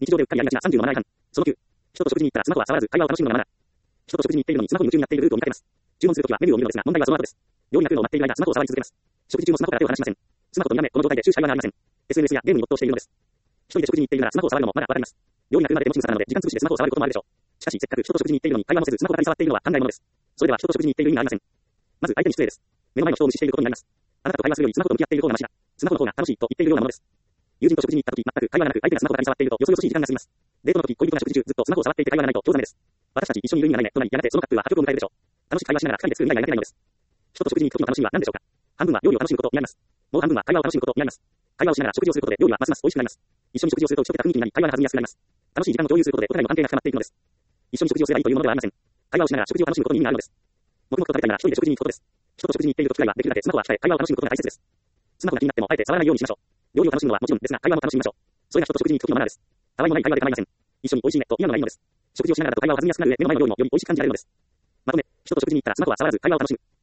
日常でうっかりやりがちな30のマナー違反。その9、人と食事に行ったらスマホは触らず会話を楽しむのがマナー。人と食事に行っているのにスマホに夢中になっているループを見かけます。注文するときはメニューを見るのですが、問題はその後です。料理が来るのを待っている間、スマホを触り続けます。食事中もスマホから手を離しません。スマホと見らめ、この状態で終始会話がありません。SNS やゲームに没頭しているのです。一人で食事に行っているならスマホを触るのもまだわかります。料理が来るまで手持ち無沙汰なので時間潰しでスマホを触ることもあるでしょう。しかし、せっかく人と食事に行っているのに会話もせずスマホばかり触っているのは考えものです。それでは人と食事に行っている意味がありません。まず相手に失礼です。目の前の人を無視していることになります。あなたと会話するよりスマホと向き合っている方がマシだ。スマホの方が楽しいと言っているようなものです。友人と食事に行った時、全く会話がなく相手がスマホばかり触っているとよそよそしい時間が過ぎます。デートの時、恋人が食事中ずっとスマホを触っていて会話がないと興ざめです。私たち一緒にいる意味がないねとなり、やがてそのカップルは破局を迎えるでしょう。楽しく会話しながら二人で作る未来が描けないのです。人と食事に行く時の楽しみは何でしょうか。半分は料理を楽しむことになります。もう半分は会話を楽しむことになります。会話をしながら食事をすることで料理はますます美味しくなります。一緒に食事をすると一桁雰囲気になり会話が弾みやすくなります。楽しい時間を共有することでお互いの関係が深まっていくのです。一緒に食事をすればいいというものではありません。会話をしながら食事を楽しむことに意味があるのです。黙々と食べたいなら一人で食事に行くことです。人と食事に行っていると機会はできるだけスマホは控え、会話を楽しむことが大切です。スマホが気になってもあえて触らないようにしましょう。料理を楽しむのはもちろんですが、会話も楽しみましょう。それが人と食事に行く時のマナーです。たわいもない会話で構いません。一緒に美味しいねと言うのがいいのです。食事をしながらだと会話を弾みやすくなる上、目の前の料理もより美味しく感じられるのです。まとめ、人と食事に行ったらスマホは触らず会話を楽しむ。